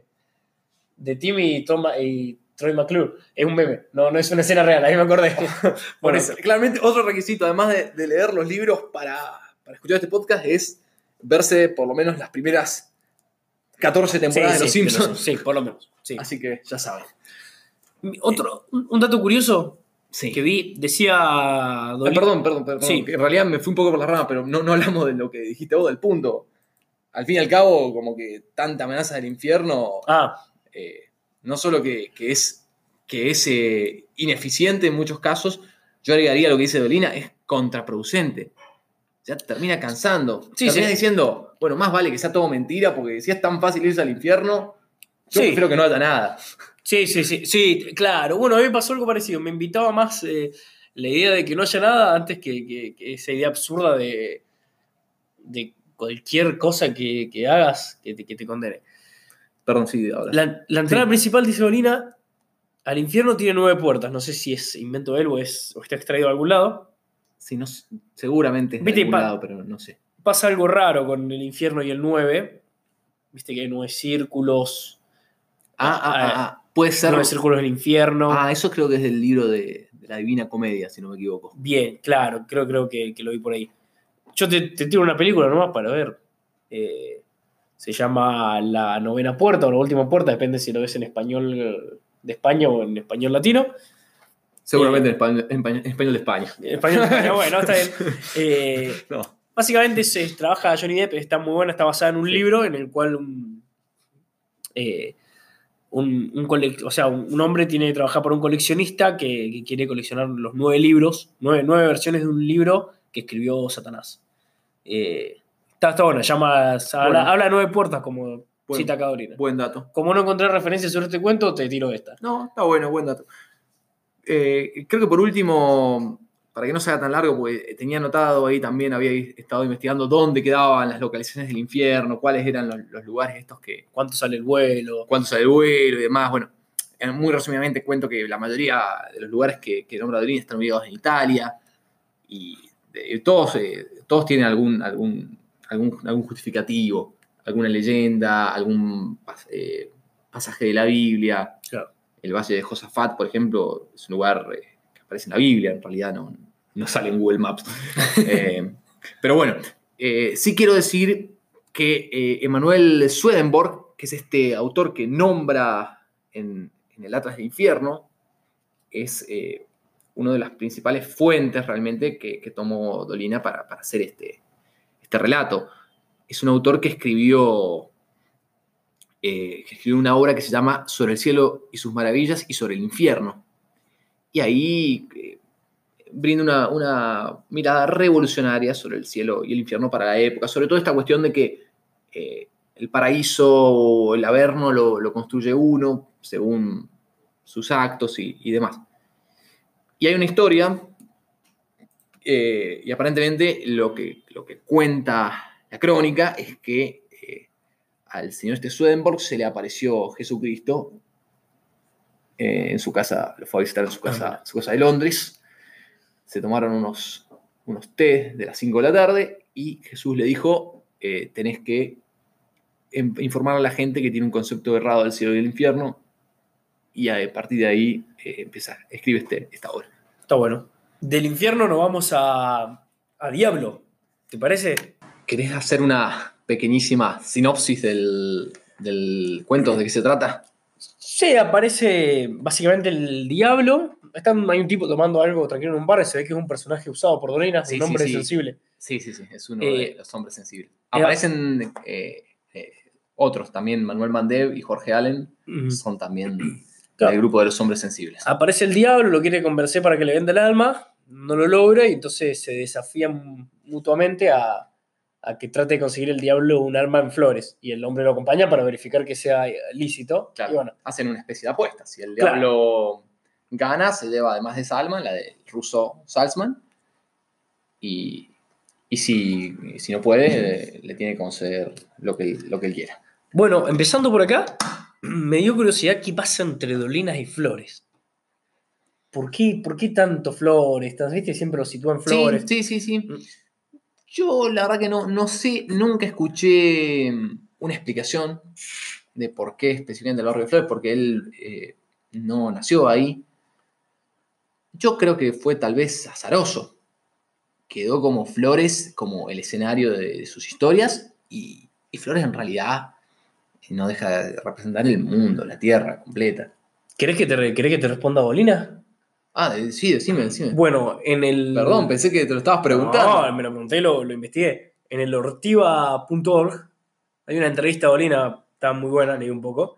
y Troy McClure. Es un meme, no es una escena real, ahí me acordé. Por eso. Claramente otro requisito, además de leer los libros para escuchar este podcast, es verse por lo menos las primeras 14 temporadas de Los Simpsons. Sí, por lo menos. Sí. Así que ya saben. Un dato curioso... Sí. Que vi, decía... Perdón. Sí. En realidad me fui un poco por la rama, pero no hablamos de lo que dijiste vos, del punto. Al fin y al cabo, como que tanta amenaza del infierno, no solo que es ineficiente en muchos casos, yo agregaría lo que dice Dolina, es contraproducente. Ya termina cansando. Termina diciendo, bueno, más vale que sea todo mentira, porque si es tan fácil irse al infierno, yo prefiero que no haya nada. Sí, claro. Bueno, a mí me pasó algo parecido. Me invitaba más la idea de que no haya nada antes que esa idea absurda de cualquier cosa que hagas que te condene. Perdón, sí, ahora. La entrada principal, dice Dolina, al infierno tiene 9 puertas. No sé si es invento de él o está extraído de algún lado. Sí, seguramente es de algún lado, pero no sé. Pasa algo raro con el infierno y el 9. Viste que hay 9 círculos. Puede ser. 9 círculos del infierno. Eso creo que es del libro de la Divina Comedia, si no me equivoco. Bien, claro, creo que lo vi por ahí. Yo te tiro una película nomás para ver. Se llama La Novena Puerta o La Última Puerta, depende si lo ves en español de España o en español latino. Seguramente en español de España. En español de España, bueno, está bien. No. Básicamente trabaja Johnny Depp, está muy buena, está basada en un libro en el cual un hombre tiene que trabajar por un coleccionista que quiere coleccionar los 9 libros, 9 versiones de un libro que escribió Satanás. Está bueno, habla de 9 puertas, como cita acá Dolina. Buen dato. Como no encontré referencias sobre este cuento, te tiro esta. No, está bueno, buen dato. Creo que por último, para que no sea tan largo, porque tenía anotado ahí también, había estado investigando dónde quedaban las localizaciones del infierno, cuáles eran los lugares estos que... ¿Cuánto sale el vuelo? Y demás. Bueno, muy resumidamente cuento que la mayoría de los lugares que nombra Dolina están ubicados en Italia y todos tienen algún justificativo, alguna leyenda, algún pasaje de la Biblia. Claro. El Valle de Josafat, por ejemplo, es un lugar que aparece en la Biblia, en realidad no sale en Google Maps. Pero bueno, sí quiero decir que Emanuel Swedenborg, que es este autor que nombra en el Atlas del Infierno, es una de las principales fuentes realmente que tomó Dolina para hacer este relato. Es un autor que escribió una obra que se llama Sobre el cielo y sus maravillas y sobre el infierno. Y ahí brinda una mirada revolucionaria sobre el cielo y el infierno para la época, sobre todo esta cuestión de que el paraíso o el averno lo construye uno según sus actos y demás. Y hay una historia, y aparentemente lo que cuenta la crónica es que al señor Swedenborg se le apareció Jesucristo en su casa, lo fue a visitar en su casa de Londres. Se tomaron unos té de las 5 de la tarde y Jesús le dijo, tenés que informar a la gente que tiene un concepto errado del cielo y del infierno, y a partir de ahí escribe esta obra. Está bueno. Del infierno nos vamos a Diablo, ¿te parece? ¿Querés hacer una pequeñísima sinopsis del cuento? ¿De qué se trata? Sí, aparece básicamente el diablo. Hay un tipo tomando algo tranquilo en un bar y se ve que es un personaje usado por Dolina, un hombre sensible. Sí, es uno de los hombres sensibles. Aparecen otros también, Manuel Mandev y Jorge Allen, son también del grupo de los hombres sensibles. Aparece el diablo, lo quiere convencer para que le venda el alma, no lo logra y entonces se desafían mutuamente a que trate de conseguir el diablo un arma en flores, y el hombre lo acompaña para verificar que sea lícito. Claro, y bueno, hacen una especie de apuesta. Si el diablo gana, se lleva además de esa alma, la del ruso Salzman, y si no puede, le tiene que conceder lo que él quiera. Bueno, empezando por acá, me dio curiosidad qué pasa entre Dolinas y Flores. ¿Por qué tanto Flores? ¿Viste? Siempre lo sitúan Flores. Sí. Yo la verdad que no sé, nunca escuché una explicación de por qué específicamente el barrio de Flores, porque él no nació ahí. Yo creo que fue tal vez azaroso. Quedó como Flores, como el escenario de sus historias, y Flores en realidad no deja de representar el mundo, la tierra completa. ¿Querés que te responda Dolina? Sí, decime. Bueno, Perdón, pensé que te lo estabas preguntando. No, me lo pregunté y lo investigué. En el ortiva.org hay una entrevista a Dolina, está muy buena, leí un poco.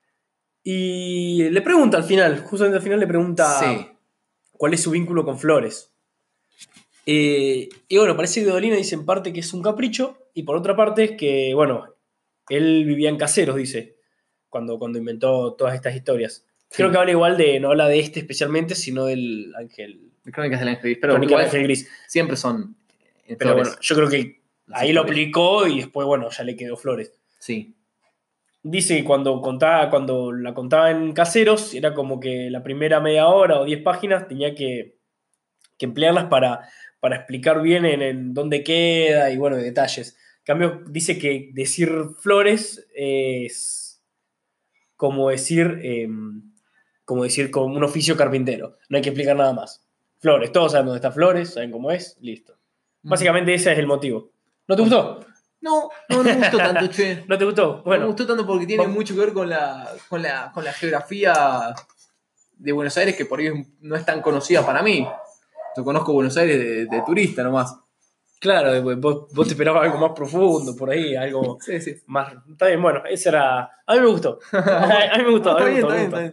Y le pregunta justamente al final le pregunta cuál es su vínculo con Flores. Y bueno, parece que Dolina dice en parte que es un capricho, y por otra parte es que, bueno, él vivía en Caseros, dice, cuando inventó todas estas historias. Sí. Creo que no habla de este especialmente, sino del Ángel. Crónicas del Ángel Gris. Pero Crónicas del Ángel Gris. Siempre son Flores. Pero bueno, yo creo que ahí lo aplicó y después, bueno, ya le quedó Flores. Sí. Dice que cuando la contaba en Caseros, era como que la primera media hora o 10 páginas tenía que emplearlas para explicar bien en dónde queda y, bueno, detalles. En cambio, dice que decir Flores es como decir como un oficio carpintero. No hay que explicar nada más. Flores, todos saben dónde está Flores, saben cómo es, listo. Básicamente ese es el motivo. ¿No te gustó? No me gustó tanto, che. ¿No te gustó? Bueno. No me gustó tanto porque tiene mucho que ver con la geografía de Buenos Aires, que por ahí no es tan conocida para mí. Yo conozco Buenos Aires de turista nomás. Claro, vos te esperabas algo más profundo por ahí, algo más... Está bien, bueno, ese era... A mí me gustó. A mí me gustó. Está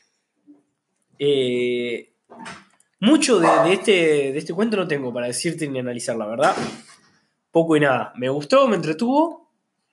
bien. Mucho de este cuento no tengo para decirte ni analizar, la verdad. Poco y nada. Me gustó, me entretuvo.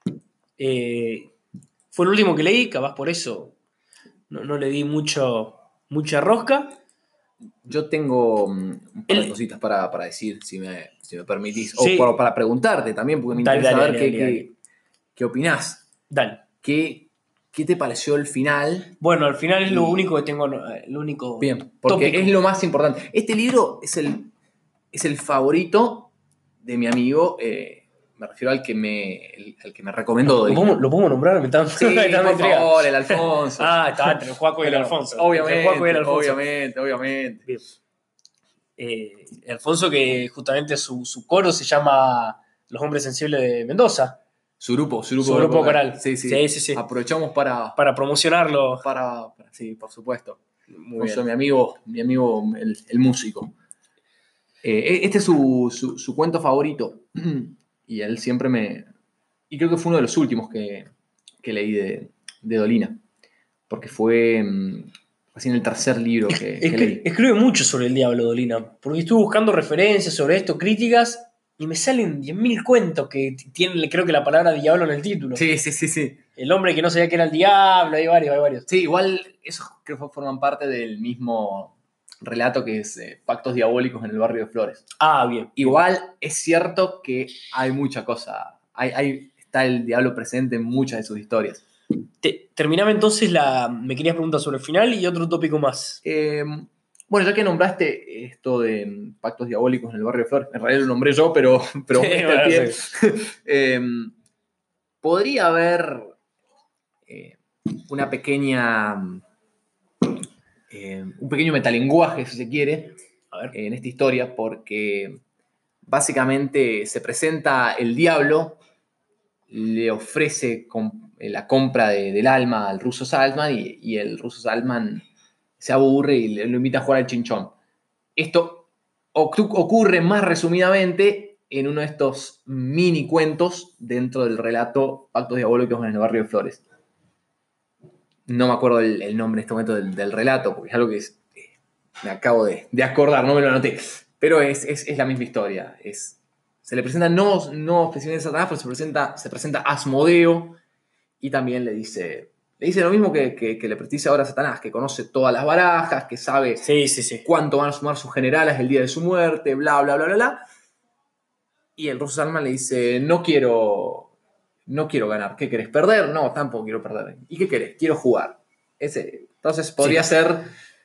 Fue el último que leí, capaz por eso no le di mucha rosca. Yo tengo un par de cositas para decir, si me permitís. Sí. O para preguntarte también, porque me interesa saber qué opinás. Dale. ¿Qué te pareció el final? Bueno, al final es lo único que tengo. Lo único. Bien, porque tópico. Es lo más importante. Este libro es el favorito de mi amigo. Me refiero al que me recomendó. ¿Lo podemos nombrar? Sí, por favor, el Alfonso. Está entre el Juaco y el Alfonso. Obviamente. Bien. Alfonso, que justamente su coro se llama Los Hombres Sensibles de Mendoza. Su grupo coral. Sí. Aprovechamos para promocionarlo. Sí, por supuesto. Muy bien. Mi amigo el músico. Este es su cuento favorito. Y él siempre me... Y creo que fue uno de los últimos que leí de Dolina. Porque fue recién el tercer libro que leí. Escribe mucho sobre el diablo, Dolina. Porque estuve buscando referencias sobre esto, críticas, y me salen 10.000 cuentos que tienen, creo que la palabra diablo en el título. Sí. El hombre que no sabía que era el diablo, hay varios. Sí, igual esos creo que forman parte del mismo relato que es Pactos Diabólicos en el Barrio de Flores. Ah, bien. Igual es cierto que hay mucha cosa. Está el diablo presente en muchas de sus historias. Terminame entonces me querías preguntar sobre el final y otro tópico más. Bueno, ya que nombraste esto de Pactos Diabólicos en el Barrio de Flores, en realidad lo nombré yo, pero Sí, al pie. Sí. Podría haber una pequeña... un pequeño metalenguaje, si se quiere, en esta historia, porque básicamente se presenta el diablo, le ofrece la compra del alma al ruso Salman y el ruso Salman se aburre y lo invita a jugar al chinchón. Esto ocurre más resumidamente en uno de estos mini cuentos dentro del relato Pactos Diabólicos en el Barrio de Flores. No me acuerdo el nombre en este momento del relato, porque es algo que me acabo de acordar, no me lo anoté. Pero es la misma historia. Se le presenta no especialmente Satanás, pero se presenta Asmodeo y también le dice lo mismo que le predice ahora a Satanás, que conoce todas las barajas, que sabe cuánto van a sumar sus generales el día de su muerte, bla, bla, bla, bla, bla. Y el ruso Salman le dice, no quiero ganar. ¿Qué querés? ¿Perder? No, tampoco quiero perder. ¿Y qué querés? Quiero jugar. Entonces podría ser,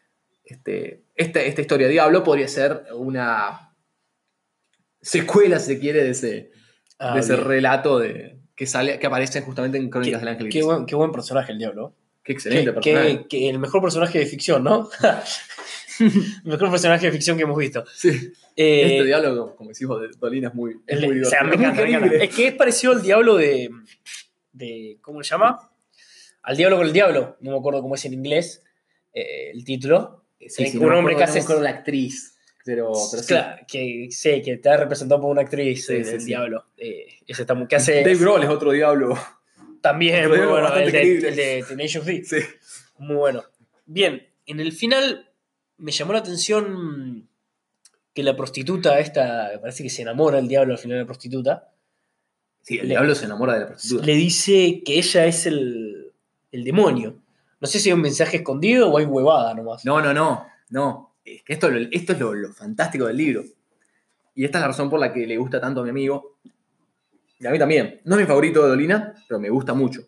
esta historia de Diablo podría ser una secuela, si se quiere, de ese relato que aparece justamente en Crónicas del Ángel Gris. Qué buen personaje el diablo. Qué excelente personaje. El mejor personaje de ficción, ¿no? El mejor personaje de ficción que hemos visto. Sí. Este diálogo, como decimos, de Dolina es muy divertido. O sea, me encanta. Es que es parecido al diablo de ¿cómo se llama? Al diablo con el diablo. No me acuerdo cómo es en inglés el título. Sí, un hombre que hace... No me acuerdo la actriz. Pero claro, sí. que está representado por una actriz del diablo. Ese está que hace... Dave Grohl es otro diablo. También, otro muy bueno. El de Tenacious D. Sí. Muy bueno. Bien, en el final me llamó la atención que la prostituta esta, parece que se enamora el diablo al final de la prostituta. Sí, el diablo se enamora de la prostituta. Le dice que ella es el demonio. No sé si hay un mensaje escondido o hay huevada nomás. No. Es que esto es lo fantástico del libro. Y esta es la razón por la que le gusta tanto a mi amigo. Y a mí también. No es mi favorito de Dolina, pero me gusta mucho.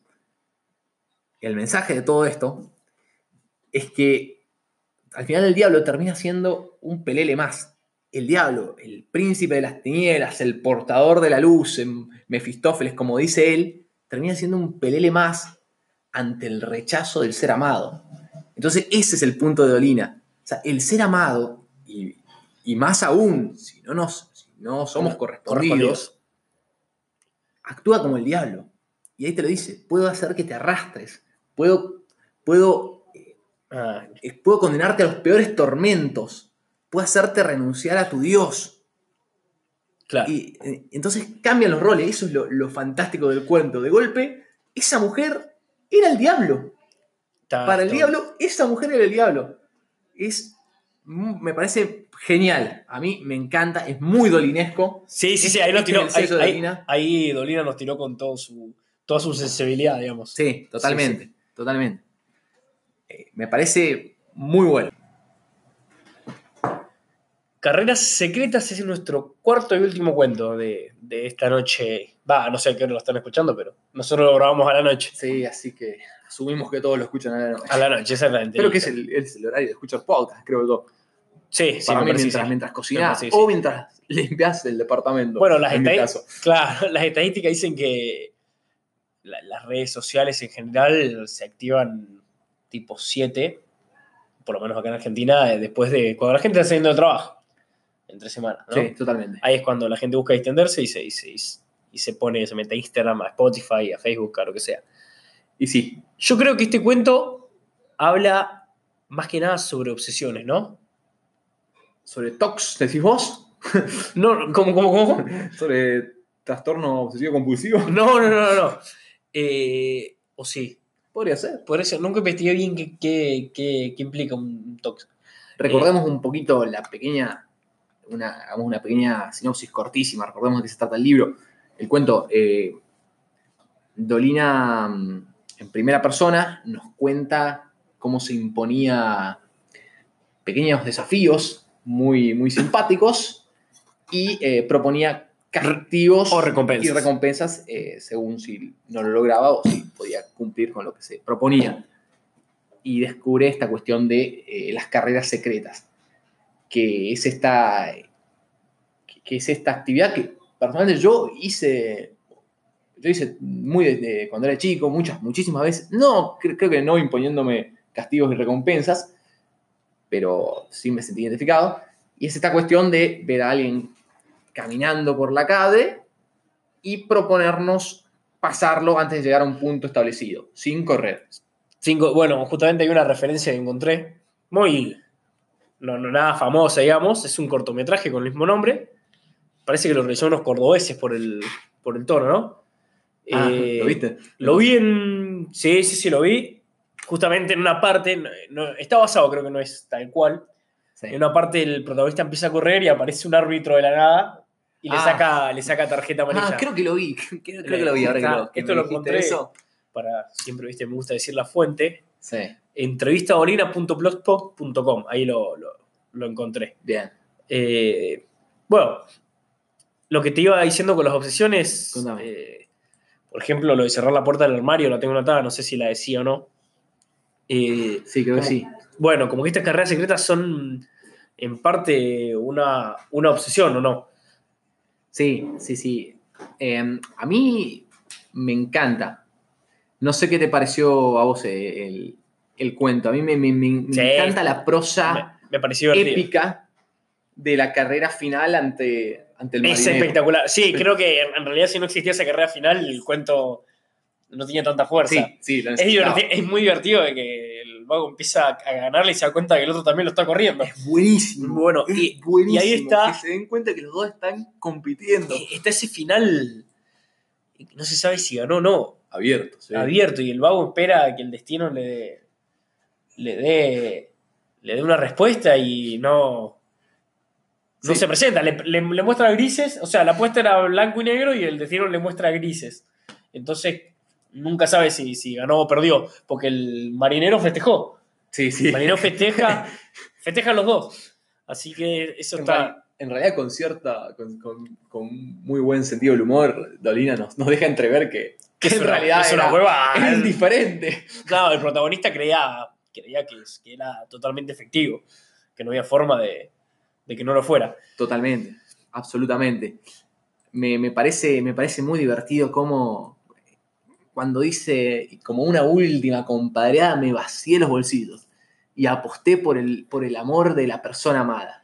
El mensaje de todo esto es que al final el diablo termina siendo un pelele más. El diablo, el príncipe de las tinieblas, el portador de la luz, Mefistófeles, como dice él, termina siendo un pelele más ante el rechazo del ser amado. Entonces ese es el punto de Dolina. O sea, el ser amado, y más aún, si no somos correspondidos, actúa como el diablo. Y ahí te lo dice, puedo hacer que te arrastres, puedo condenarte a los peores tormentos, puedo hacerte renunciar a tu Dios. Claro. Y entonces cambian los roles, eso es lo fantástico del cuento. De golpe, esa mujer era el diablo. Para el diablo, esa mujer era el diablo. Me parece genial. A mí me encanta, es muy dolinesco. Sí, ahí nos tiró. Ahí Dolina nos tiró con toda su sensibilidad, digamos. Sí, totalmente. Me parece muy bueno. Carreras Secretas es nuestro cuarto y último cuento de esta noche. No sé a qué hora lo están escuchando, pero nosotros lo grabamos a la noche. Sí, así que asumimos que todos lo escuchan a la noche. A la noche, exactamente. Pero que es el horario de escuchar podcast, creo que todo. Sí, para mí mientras cocinás o mientras limpias el departamento. Bueno, las estadísticas dicen que las redes sociales en general se activan tipo 7, por lo menos acá en Argentina, después de cuando la gente está saliendo de trabajo, entre semanas, ¿no? Sí, totalmente. Ahí es cuando la gente busca distenderse y se mete a Instagram, a Spotify, a Facebook, a lo que sea. Y sí. Yo creo que este cuento habla más que nada sobre obsesiones, ¿no? ¿Sobre tox, decís vos? No, ¿cómo? Sobre trastorno obsesivo compulsivo? No. O sí. Podría ser. Por eso nunca investigué bien qué implica un TOC. Recordemos un poquito una pequeña sinopsis cortísima. Recordemos de qué se trata el libro. El cuento, Dolina, en primera persona, nos cuenta cómo se imponía pequeños desafíos muy, muy simpáticos y proponía castigos o recompensas. y recompensas según si no lo lograba o si podía cumplir con lo que se proponía. Y descubre esta cuestión de las carreras secretas, que es esta actividad que personalmente yo hice muy desde cuando era chico, muchísimas veces. No, creo que no imponiéndome castigos y recompensas, pero sí me sentí identificado. Y es esta cuestión de ver a alguien caminando por la calle y proponernos pasarlo antes de llegar a un punto establecido, sin correr. Bueno, justamente hay una referencia que encontré, muy, no nada famosa, digamos, es un cortometraje con el mismo nombre. Parece que lo realizaron unos cordobeses por el tono, ¿no? ¿Lo viste? Lo vi en... Sí, lo vi. Justamente en una parte, está basado, creo que no es tal cual. Sí. En una parte el protagonista empieza a correr y aparece un árbitro de la nada y le saca tarjeta amarilla. Creo que lo vi. Creo que lo vi ahora que esto lo encontré eso. Para, siempre, viste, me gusta decir la fuente. Sí. Entrevistadolina.blogspot.com. Ahí lo encontré. Bien. Bueno, lo que te iba diciendo con las obsesiones, por ejemplo, lo de cerrar la puerta del armario, la tengo anotada, no sé si la decía o no. Sí, creo que sí. Bueno, como que estas carreras secretas son en parte una obsesión, ¿o no? Sí. A mí me encanta. No sé qué te pareció a vos el cuento. A mí me encanta la prosa me pareció épica de la carrera final ante el marinero. Es espectacular. Sí, creo que en realidad si no existía esa carrera final, el cuento no tenía tanta fuerza. Sí, es muy divertido de que el vago empieza a ganarle y se da cuenta que el otro también lo está corriendo. Es buenísimo. Bueno, buenísimo. Y ahí está. Que se den cuenta que los dos están compitiendo. Está ese final. No se sabe si ganó o no. Abierto, sí. Abierto. Y el vago espera que el destino le dé una respuesta y no se presenta. Le muestra grises. O sea, la apuesta era blanco y negro y el destino le muestra grises. Entonces nunca sabe si ganó o perdió, porque el marinero festejó. Sí. El marinero festejan los dos. Así que eso está... En realidad con muy buen sentido del humor, Dolina nos deja entrever que en realidad es indiferente. Claro, el protagonista creía que era totalmente efectivo, que no había forma de que no lo fuera. Totalmente, absolutamente. Me parece muy divertido cómo... Cuando dice, como una última compadreada, me vacié los bolsillos y aposté por el amor de la persona amada.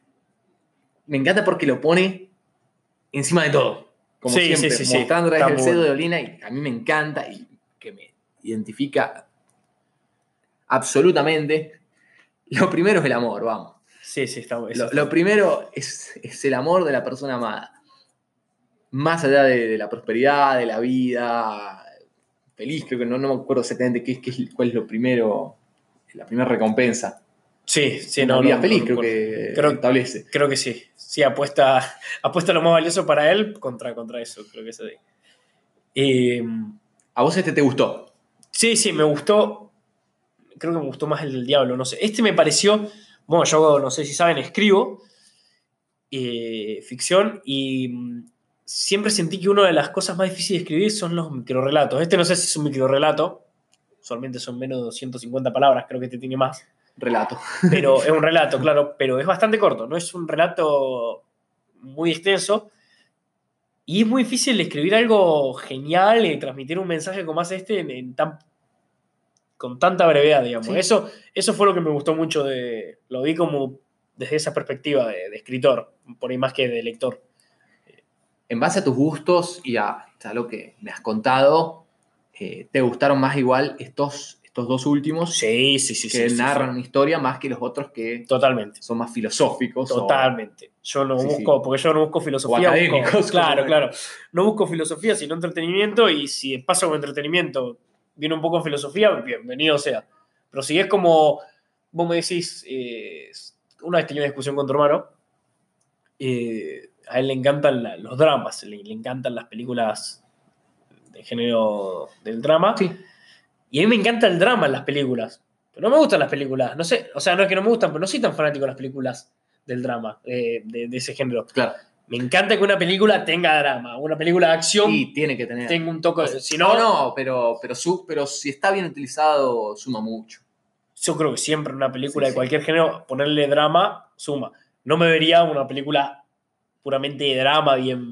Me encanta porque lo pone encima de todo. Como siempre, mostrando el cedo de Dolina, y a mí me encanta y que me identifica absolutamente. Lo primero es el amor, vamos. Sí, está bueno. Lo primero es el amor de la persona amada. Más allá de la prosperidad, de la vida feliz, creo que no me acuerdo exactamente cuál es lo primero, la primera recompensa. Sí, una vida feliz, creo que establece. Creo que sí. Sí, apuesta lo más valioso para él contra eso, creo que es así. ¿A vos te gustó? Sí, me gustó. Creo que me gustó más el del diablo, no sé. Me pareció... Bueno, yo no sé si saben, escribo ficción y siempre sentí que una de las cosas más difíciles de escribir son los microrrelatos. No sé si es un microrrelato, usualmente son menos de 250 palabras, creo que tiene más. Relato. Pero es un relato, claro, pero es bastante corto, no es un relato muy extenso. Y es muy difícil escribir algo genial y transmitir un mensaje como hace con tanta brevedad, digamos. Sí. Eso fue lo que me gustó mucho lo vi como desde esa perspectiva de escritor, por ahí más que de lector. En base a tus gustos y a lo que me has contado, ¿te gustaron más igual estos estos dos últimos Sí, que narran una historia más que los otros que totalmente son más filosóficos. Totalmente. Yo no Sí, busco, sí. porque yo no busco filosofía. O académicos, Claro. No busco filosofía, sino entretenimiento. Y si de paso con entretenimiento viene un poco de filosofía, bienvenido sea. Pero si es como vos me decís, una vez tenía una discusión con tu hermano, a él le encantan los dramas, le encantan las películas de género del drama. Sí. Y a mí me encanta el drama en las películas. Pero no me gustan las películas. No sé, o sea, no es que no me gustan, pero no soy tan fanático de las películas del drama, de ese género. Claro. Me encanta que una película tenga drama. Una película de acción. Y tiene que tener. Tenga un toque. O sea, si no, pero si está bien utilizado, suma mucho. yo creo que siempre en una película Sí, de cualquier género, ponerle drama suma. No me vería una película puramente de drama, bien.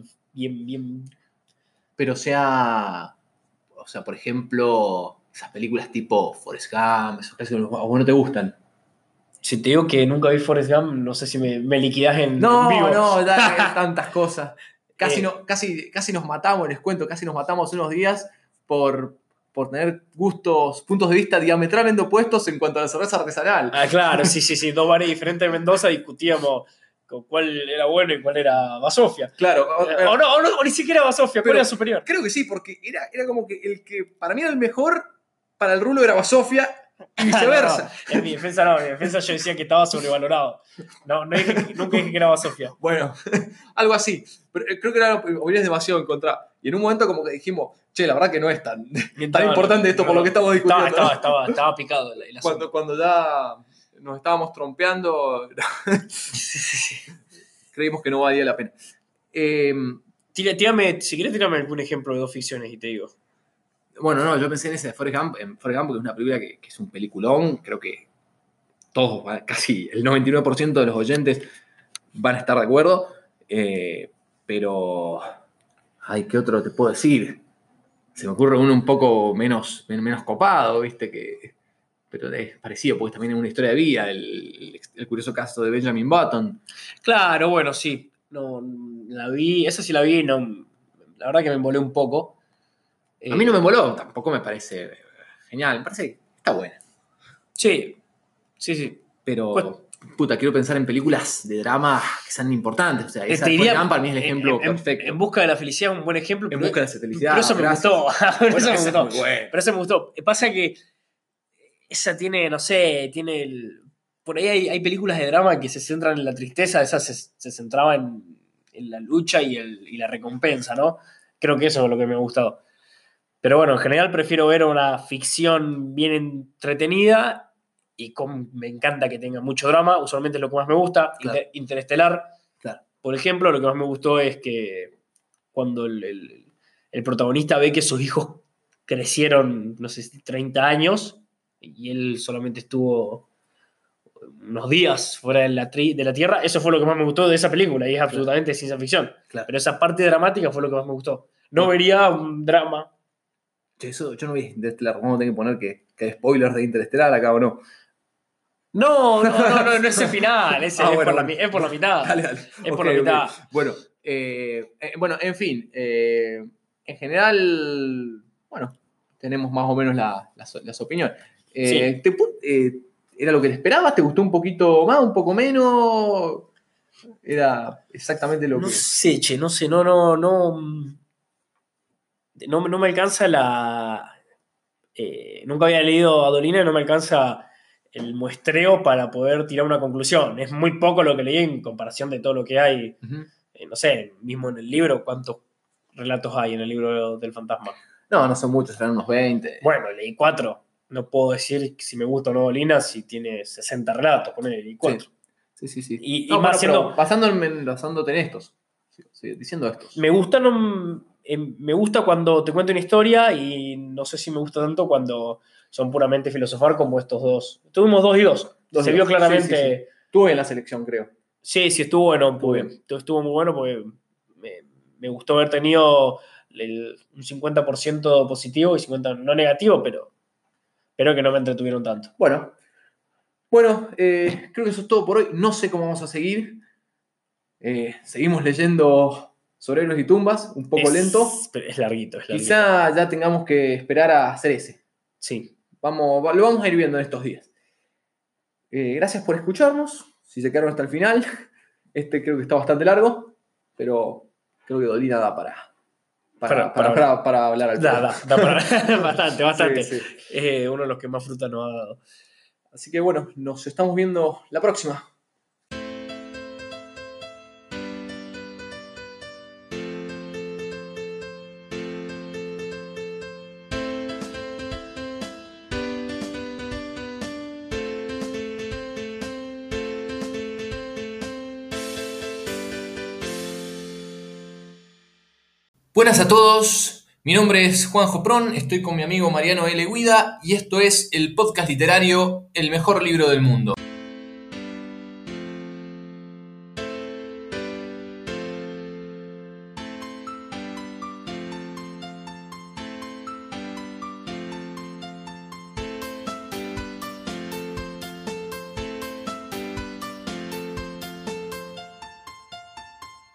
Pero o sea, por ejemplo, esas películas tipo Forrest Gump, esos que a vos no te gustan. Si te digo que nunca vi Forrest Gump, no sé si me liquidás en vivo. No, tantas cosas. Casi nos matamos, les cuento, casi nos matamos unos días por tener puntos de vista diametralmente opuestos en cuanto a la cerveza artesanal. Ah, claro, sí. Dos bares diferentes de Mendoza discutíamos con cuál era bueno y cuál era Basofia. Claro. O ni siquiera Basofia, cuál era superior. Creo que sí, porque era como que el que para mí era el mejor, para el Rulo era Basofia y viceversa. En mi defensa yo decía que estaba sobrevalorado. Nunca dije que era Basofia. Bueno, algo así. Pero creo que era opiniones demasiado en contra. Y en un momento como que dijimos, che, la verdad que no es tan importante esto por lo que estamos discutiendo. Estaba picado el asunto. Cuando ya nos estábamos trompeando, creímos que no valía la pena. Si querés, tirame algún ejemplo de dos ficciones y te digo. Bueno, no, yo pensé en ese de Forrest Gump, porque es una película que es un peliculón. Creo que todos, casi el 99% de los oyentes van a estar de acuerdo. Pero, ay, ¿qué otro te puedo decir? Se me ocurre uno un poco menos copado, ¿viste? Pero es parecido, porque también es una historia de vida, el curioso caso de Benjamin Button. Claro, bueno, sí. No, esa sí la vi, no, la verdad que me embolé un poco. A mí no me moló, tampoco me parece genial, me parece que está buena. Sí. Pero, puta, quiero pensar en películas de drama que sean importantes. O sea, esa Forrest Gump para mí es el ejemplo perfecto. En Busca de la Felicidad es un buen ejemplo. En Busca de la Felicidad. Pero eso me gustó. Pero eso me gustó. Pasa que esa tiene, no sé, por ahí hay películas de drama que se centran en la tristeza, esa se centraba en la lucha y la recompensa, ¿no? Creo que eso es lo que me ha gustado. Pero bueno, en general prefiero ver una ficción bien entretenida y me encanta que tenga mucho drama. Usualmente es lo que más me gusta. Claro. Interestelar, claro. Por ejemplo, lo que más me gustó es que cuando el protagonista ve que sus hijos crecieron, no sé, 30 años y él solamente estuvo unos días fuera de la Tierra, eso fue lo que más me gustó de esa película y es absolutamente ciencia ficción. Claro. Pero esa parte dramática fue lo que más me gustó. No vería un drama. Eso, yo no vi Interestelar. Vamos a tener que poner que hay spoilers de Interestelar acá o no. No es el final, es por la mitad. Dale. Es por la mitad. Okay. Bueno, en fin. En general, bueno, tenemos más o menos las opiniones. Sí. ¿Era lo que te esperabas? ¿Te gustó un poquito más, un poco menos? Era exactamente lo que... No sé, no me alcanza nunca había leído a Dolina y no me alcanza el muestreo para poder tirar una conclusión. Es muy poco lo que leí en comparación de todo lo que hay. Uh-huh. No sé, mismo en el libro, ¿cuántos relatos hay en el libro del fantasma? No son muchos, serán unos 20. Bueno, leí 4. No puedo decir si me gusta o no Dolina si tiene 60 relatos, ponele, leí 4. Sí. Y más siendo... Basándote en estos. Sí, diciendo estos. Me gusta cuando te cuento una historia y no sé si me gusta tanto cuando son puramente filosofar como estos dos. Tuvimos 2 y 2. Se vio claramente... Sí. Estuve en la selección, creo. Sí, estuvo bueno. Estuvo muy bueno porque me gustó haber tenido un 50% positivo y 50% no negativo, pero que no me entretuvieron tanto. Bueno, creo que eso es todo por hoy. No sé cómo vamos a seguir. Seguimos leyendo sobre héroes y tumbas, un poco lento. Es larguito. Quizá ya tengamos que esperar a hacer ese. Sí. lo vamos a ir viendo en estos días. Gracias por escucharnos. Si se quedaron hasta el final, creo que está bastante largo, pero creo que Dolina da para hablar al Da para bastante. Sí. Uno de los que más fruta nos ha dado. Así que bueno, nos estamos viendo la próxima. Buenas a todos, mi nombre es Juanjo Prón, estoy con mi amigo Mariano L. Guida y esto es el podcast literario El Mejor Libro del Mundo.